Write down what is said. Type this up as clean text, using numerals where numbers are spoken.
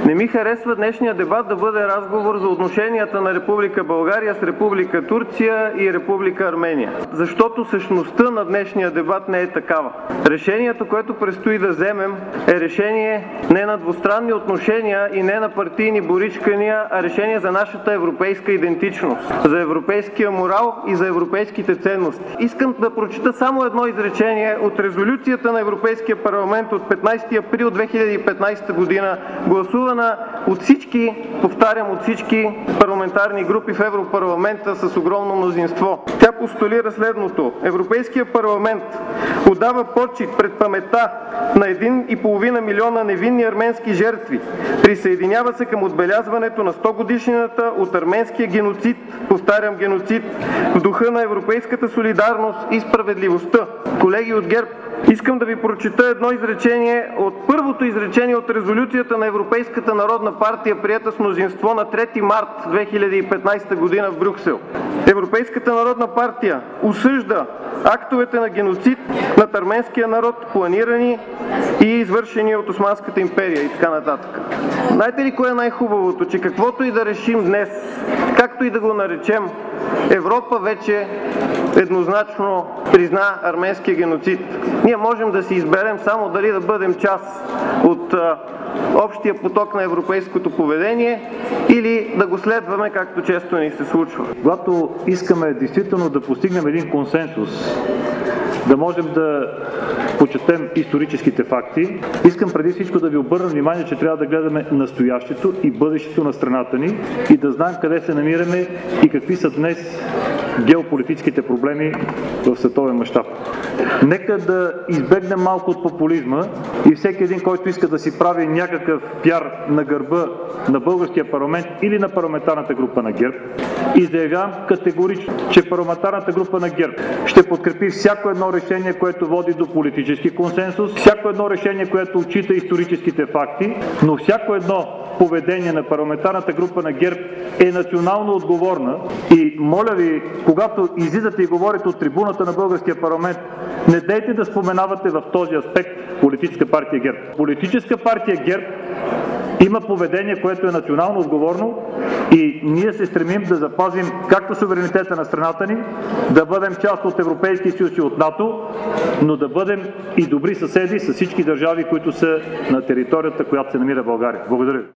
Не ми харесва днешния дебат да бъде разговор за отношенията на Република България с Република Турция и Република Армения, защото същността на днешния дебат не е такава. Решението, което предстои да вземем, е решение не на двустранни отношения и не на партийни боричкания, а решение за нашата европейска идентичност, за европейския морал и за европейските ценности. Искам да прочита само едно изречение от резолюцията на Европейския парламент от 15 април 2015 година, гласувана от всички, повтарям, от всички парламентарни групи в Европарламента с огромно мнозинство. Тя постулира следното: Европейския парламент отдава почит пред паметта на 1,5 милиона невинни арменски жертви, присъединява се към отбелязването на 100-годишнината от арменския геноцид, повтарям, геноцид, в духа на европейската солидарност и справедливостта. Колеги от ГЕРБ, искам да ви прочета едно изречение от първото изречение от резолюцията на Европейската народна партия, приета с мнозинство на 3 март 2015 година в Брюксел. Европейската народна партия осъжда актовете на геноцид над арменския народ, планирани и извършени от Османската империя и така нататък. Знаете ли кое е най-хубавото? Че каквото и да решим днес, както и да го наречем, Европа вече еднозначно призна арменския геноцид. Ние можем да си изберем само дали да бъдем част от общия поток на европейското поведение или да го следваме, както често ни се случва. Когато искаме действително да постигнем един консенсус, да можем да почетем историческите факти, искам преди всичко да ви обърна внимание, че трябва да гледаме настоящето и бъдещето на страната ни и да знаем къде се намираме и какви са днес геополитическите проблеми в световен мащаб. Нека да избегнем малко от популизма и всеки един, който иска да си прави някакъв пиар на гърба на българския парламент или на парламентарната група на ГЕРБ, и заявявам категорично, че парламентарната група на ГЕРБ ще подкрепи всяко едно решение, което води до политически консенсус, всяко едно решение, което отчита историческите факти, но всяко едно поведение на парламентарната група на ГЕРБ е национално отговорна и моля ви, когато излизате и говорите от трибуната на българския парламент, не дейте да споменавате в този аспект Политическа партия ГЕРБ. Политическа партия ГЕРБ има поведение, което е национално отговорно и ние се стремим да запазим както суверенитета на страната ни, да бъдем част от Европейския съюз и от НАТО, но да бъдем и добри съседи с всички държави, които са на територията, която се намира България. Благодаря ви.